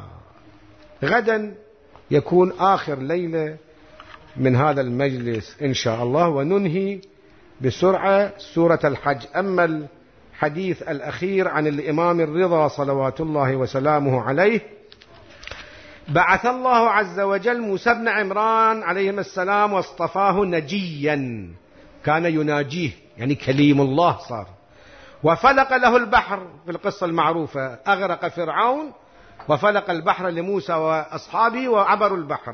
غدا يكون آخر ليلة من هذا المجلس إن شاء الله، وننهي بسرعة سورة الحج. أما الحديث الأخير عن الإمام الرضا صلوات الله وسلامه عليه، بعث الله عز وجل موسى بن عمران عليهم السلام واصطفاه نجيا، كان يناجيه يعني كليم الله صار، وفلق له البحر في القصة المعروفة، أغرق فرعون وفلق البحر لموسى وأصحابه وعبروا البحر،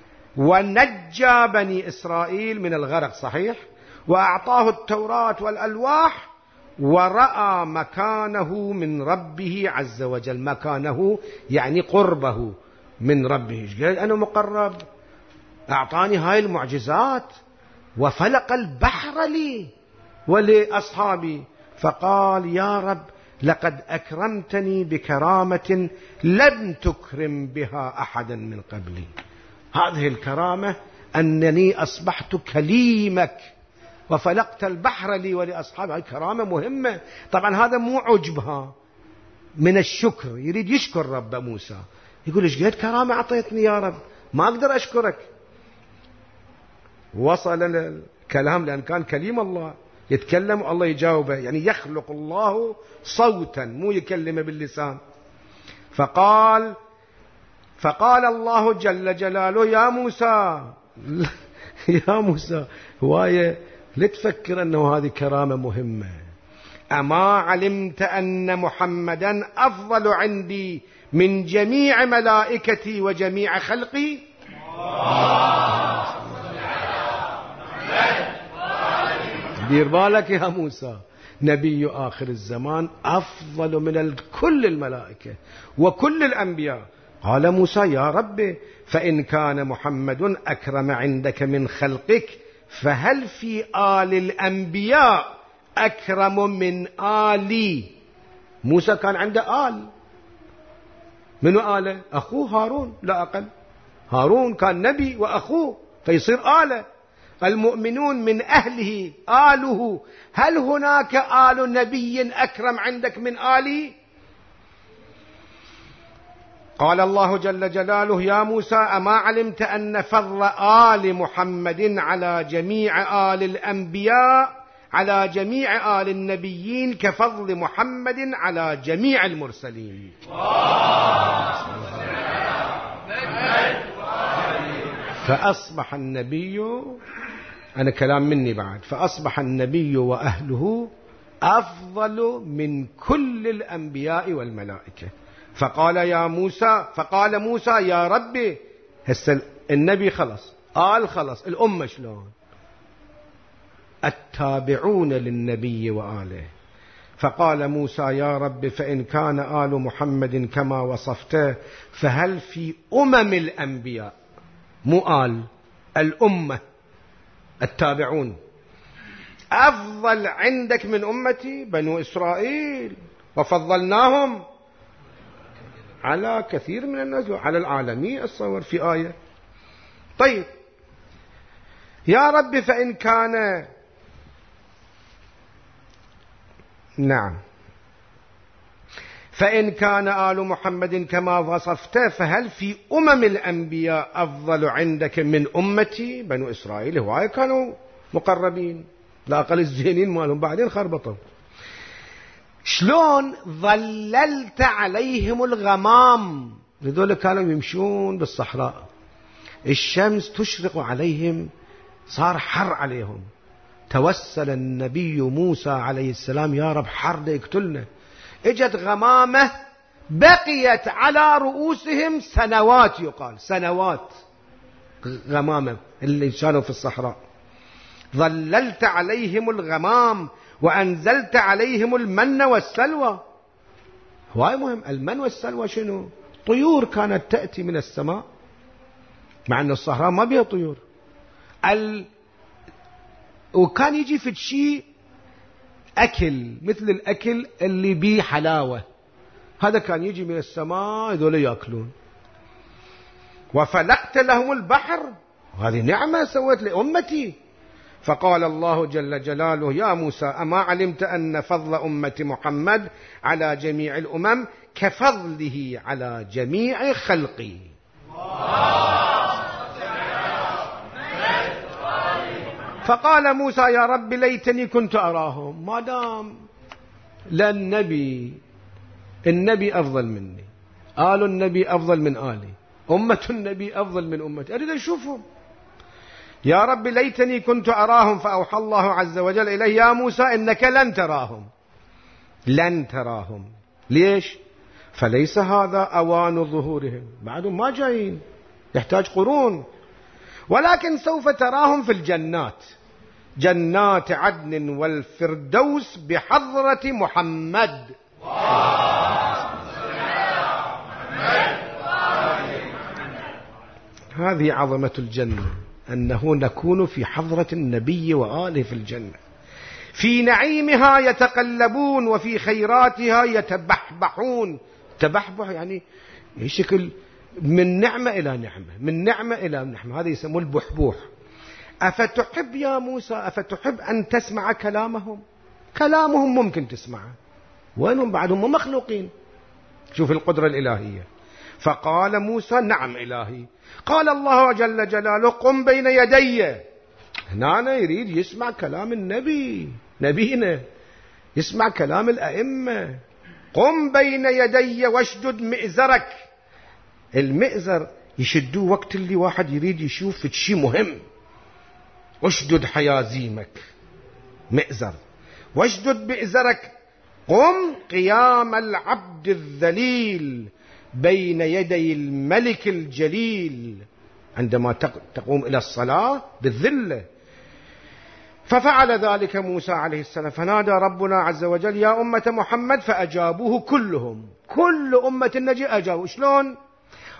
ونجى بني إسرائيل من الغرق صحيح، وأعطاه التوراة والألواح، ورأى مكانه من ربه عز وجل، مكانه يعني قربه من ربه، قال أنا مقرب، أعطاني هاي المعجزات، وفلق البحر لي ولأصحابي، فقال يا رب لقد أكرمتني بكرامة لم تكرم بها أحدا من قبلي، هذه الكرامة أنني أصبحت كليمك وفلقت البحر لي ولأصحابي، هذه كرامة مهمة. طبعا هذا مو عجبها، من الشكر، يريد يشكر رب موسى، يقول إيش قد كرامة أعطيتني يا رب، ما أقدر أشكرك. وصل الكلام لأن كان كليم الله، يتكلم الله يجاوبه، يعني يخلق الله صوتا مو يكلمه باللسان. فقال فقال الله جل جلاله يا موسى يا موسى هواية لا تفكر أنه هذه كرامة مهمة، أما علمت أن محمدا أفضل عندي من جميع ملائكتي وجميع خلقي؟ دير بالك يا موسى، نبي آخر الزمان أفضل من كل الملائكة وكل الأنبياء قال موسى يا رب فإن كان محمد أكرم عندك من خلقك فهل في آل الأنبياء أكرم من آلي؟ موسى كان عنده آل، منو آله؟ أخوه هارون لا أقل. هارون كان نبي وأخوه فيصير آله. المؤمنون من أهله آله. هل هناك آل نبي أكرم عندك من آلي؟ قال الله جل جلاله يا موسى أما علمت أن فضل آل محمد على جميع آل الأنبياء على جميع آل النبيين كفضل محمد على جميع المرسلين. فأصبح النبي، أنا كلام مني بعد، فأصبح النبي وأهله أفضل من كل الأنبياء والملائكة. فقال يا موسى فقال موسى يا ربي، هسه النبي خلص، آل خلص، الأمة شلون؟ التابعون للنبي وآله. فقال موسى يا رب فإن كان آل محمد كما وصفته فهل في أمم الأنبياء، مو آل، الأمة التابعون، أفضل عندك من أمتي بنو إسرائيل وفضلناهم على كثير من الناس على العالمين. الصور في آية. طيب يا رب فإن كان، نعم، فإن كان آل محمد كما وصفته فهل في أمم الأنبياء أفضل عندك من أمتي بنو إسرائيل؟ هواي كانوا مقربين، لا أقل الزينين مالهم بعدين خربطوا. شلون ظللت عليهم الغمام؟ هذول كانوا يمشون بالصحراء، الشمس تشرق عليهم، صار حر عليهم. توسل النبي موسى عليه السلام يا رب حر يقتلنا. اجت غمامة بقيت على رؤوسهم سنوات، يقال سنوات، غمامة اللي كانوا في الصحراء. ظللت عليهم الغمام وأنزلت عليهم المن والسلوى. هواي مهم. المن والسلوى شنو؟ طيور كانت تأتي من السماء، مع أن الصحراء ما بيها طيور. ال... وكان يجي في شيء أكل مثل الأكل اللي بيه حلاوة، هذا كان يجي من السماء، هذول يأكلون. وفلقت لهم البحر، هذه نعمة سوت لأمتي. فقال الله جل جلاله يا موسى أما علمت أن فضل أمة محمد على جميع الأمم كفضله على جميع خلقه. فقال موسى يا رب ليتني كنت أراهم. ما دام لا النبي النبي أفضل مني، آل النبي أفضل من آلي، أمة النبي أفضل من أمتي، أريد أشوفهم. يا رب ليتني كنت أراهم. فأوحى الله عز وجل إليه يا موسى إنك لن تراهم، لن تراهم. ليش؟ فليس هذا أوان ظهورهم، بعدهم ما جايين، يحتاج قرون، ولكن سوف تراهم في الجنات، جنات عدن والفردوس بحضرة محمد. هذه عظمة الجنة، أنه نكون في حضرة النبي وآله في الجنة، في نعيمها يتقلبون وفي خيراتها يتبحبحون. تبحبح يعني شكل من نعمة إلى نعمة، من نعمة إلى نعمة، هذا يسموه البحبوح. أفتحب يا موسى، أفتحب أن تسمع كلامهم؟ كلامهم ممكن تسمعه، وينهم بعدهم مخلوقين. شوف القدرة الإلهية. فقال موسى نعم إلهي. قال الله جل جلاله قم بين يدي. هنا يريد يسمع كلام النبي، نبينا يسمع كلام الأئمة. قم بين يدي واشدد مئزرك. المئزر يشدوه وقت اللي واحد يريد يشوف في شيء مهم. اشدد حيازيمك، مئزر. واشدد مئزرك. قم قيام العبد الذليل بين يدي الملك الجليل، عندما تقوم إلى الصلاة بالذلة. ففعل ذلك موسى عليه السلام. فنادى ربنا عز وجل يا أمة محمد، فأجابوه كلهم، كل أمة النجي أجابوا. شلون؟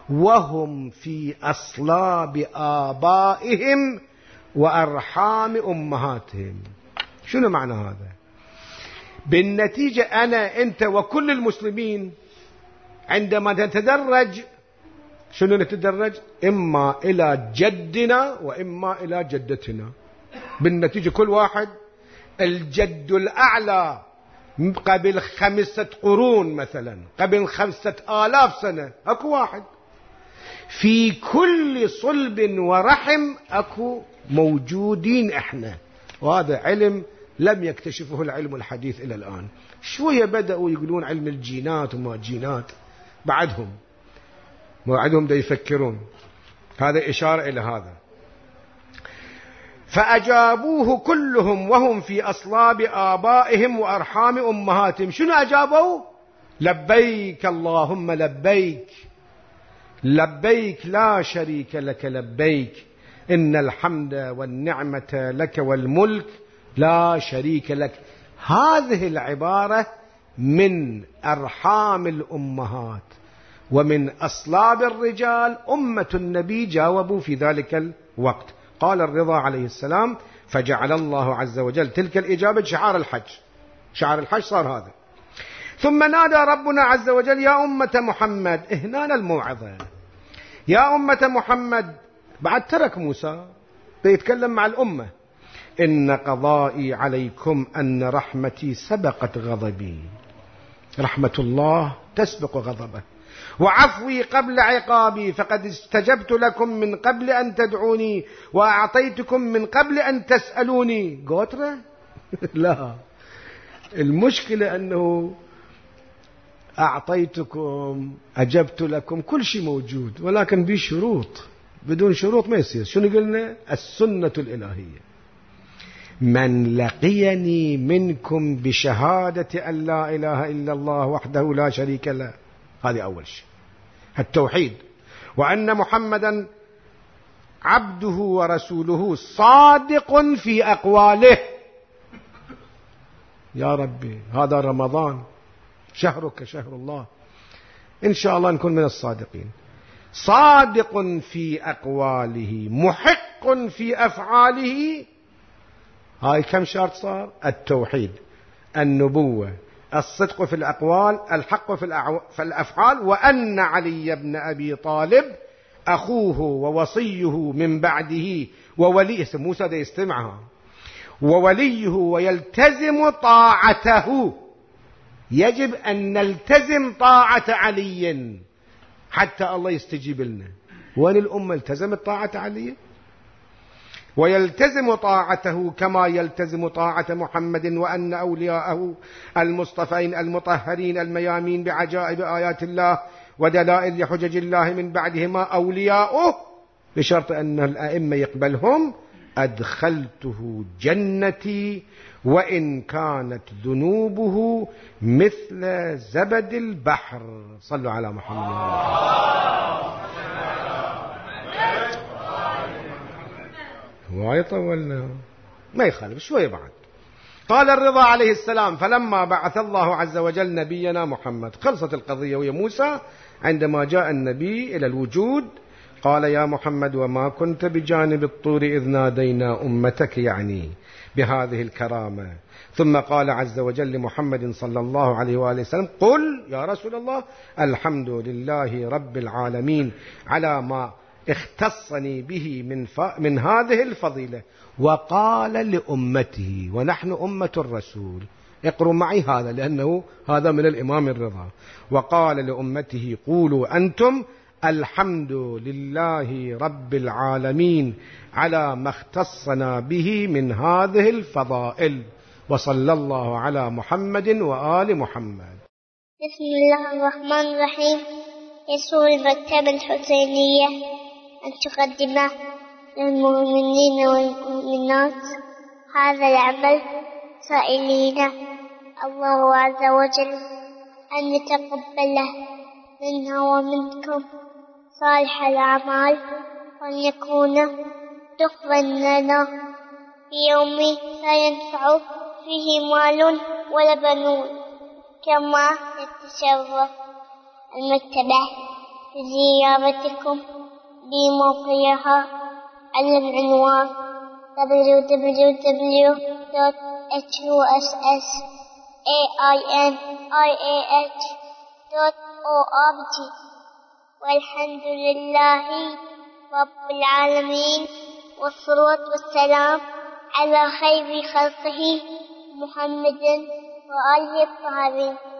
وهم في أصلاب آبائهم وأرحام أمهاتهم. شنو معنى هذا؟ بالنتيجة أنا أنت وكل المسلمين عندما نتدرج شنو نتدرج؟ إما إلى جدنا وإما إلى جدتنا. بالنتيجة كل واحد الجد الأعلى قبل خمسة قرون مثلا، قبل خمسة آلاف سنة أكو واحد. في كل صلب ورحم أكو موجودين إحنا، وهذا علم لم يكتشفه العلم الحديث إلى الآن. شوية بدأوا يقولون علم الجينات وما جينات، بعدهم بعدهم دا يفكرون. هذا إشارة إلى هذا. فأجابوه كلهم وهم في أصلاب آبائهم وأرحام أمهاتهم. شنو أجابوا؟ لبيك اللهم لبيك، لبيك لا شريك لك لبيك، إن الحمد والنعمة لك والملك لا شريك لك. هذه العبارة من أرحام الأمهات ومن أصلاب الرجال أمة النبي جاوبوا في ذلك الوقت. قال الرضا عليه السلام: فجعل الله عز وجل تلك الإجابة شعار الحج. شعار الحج صار هذا. ثم نادى ربنا عز وجل: يا أمة محمد. هنا الموعظة، يا أمة محمد. بعد ترك موسى يتكلم مع الأمة: إن قضائي عليكم أن رحمتي سبقت غضبي. رحمة الله تسبق غضبه، وعفوي قبل عقابي، فقد استجبت لكم من قبل أن تدعوني وأعطيتكم من قبل أن تسألوني. قوترة؟ لا، المشكلة أنه أعطيتكم، أجبت لكم، كل شيء موجود، ولكن بشروط. بدون شروط ما يصير. شنو قلنا؟ السنة الإلهية: من لقيني منكم بشهادة أن لا إله إلا الله وحده لا شريك له. هذه أول شيء، التوحيد، وأن محمدا عبده ورسوله صادق في أقواله. يا ربي هذا رمضان، شهرك شهر الله، إن شاء الله نكون من الصادقين. صادق في أقواله، محق في أفعاله. هاي كم شرط صار؟ التوحيد، النبوة، الصدق في الأقوال، الحق في الأفعال، وأن علي بن أبي طالب أخوه ووصيه من بعده ووليه. موسى ده يستمعها. ووليه ويلتزم طاعته. يجب أن نلتزم طاعة علي حتى الله يستجيب لنا. وأن الأمة التزمت طاعة علي، ويلتزم طاعته كما يلتزم طاعة محمد، وأن أولياءه المصطفين المطهرين الميامين بعجائب آيات الله ودلائل حجج الله من بعدهما أولياؤه، بشرط أن الأئمة يقبلهم. أدخلته جنتي وإن كانت ذنوبه مثل زبد البحر. صلوا على محمد. وايد طولنا، ما يخالف شوية بعد. قال الرضا عليه السلام: فلما بعث الله عز وجل نبينا محمد، خلصت القضية ويا موسى. عندما جاء النبي إلى الوجود قال: يا محمد وما كنت بجانب الطور إذ نادينا أمتك، يعني بهذه الكرامة. ثم قال عز وجل لمحمد صلى الله عليه وآله وسلم: قل يا رسول الله: الحمد لله رب العالمين على ما اختصني به من, ف... من هذه الفضيلة. وقال لأمته، ونحن أمة الرسول، اقروا معي هذا لأنه هذا من الإمام الرضا. وقال لأمته: قولوا أنتم الحمد لله رب العالمين على ما اختصنا به من هذه الفضائل. وصلى الله على محمد وآل محمد. بسم الله الرحمن الرحيم. يسر المكتبة الحسينية أن تقدم للمؤمنين والمؤمنات هذا العمل، سائلين الله عز وجل أن يتقبله منا ومنكم صالح الأعمال، وأن يكون تقبل لنا في يوم لا ينفع فيه مال ولا بنون. كما تتشرف المكتبة بزيارتكم بموقعها على العنوان دبليو دبليو دبليو دوت هوساينيا دوت أورج. والحمد لله رب العالمين، والصلاة والسلام على خير خلقه محمد وآله الطاهرين.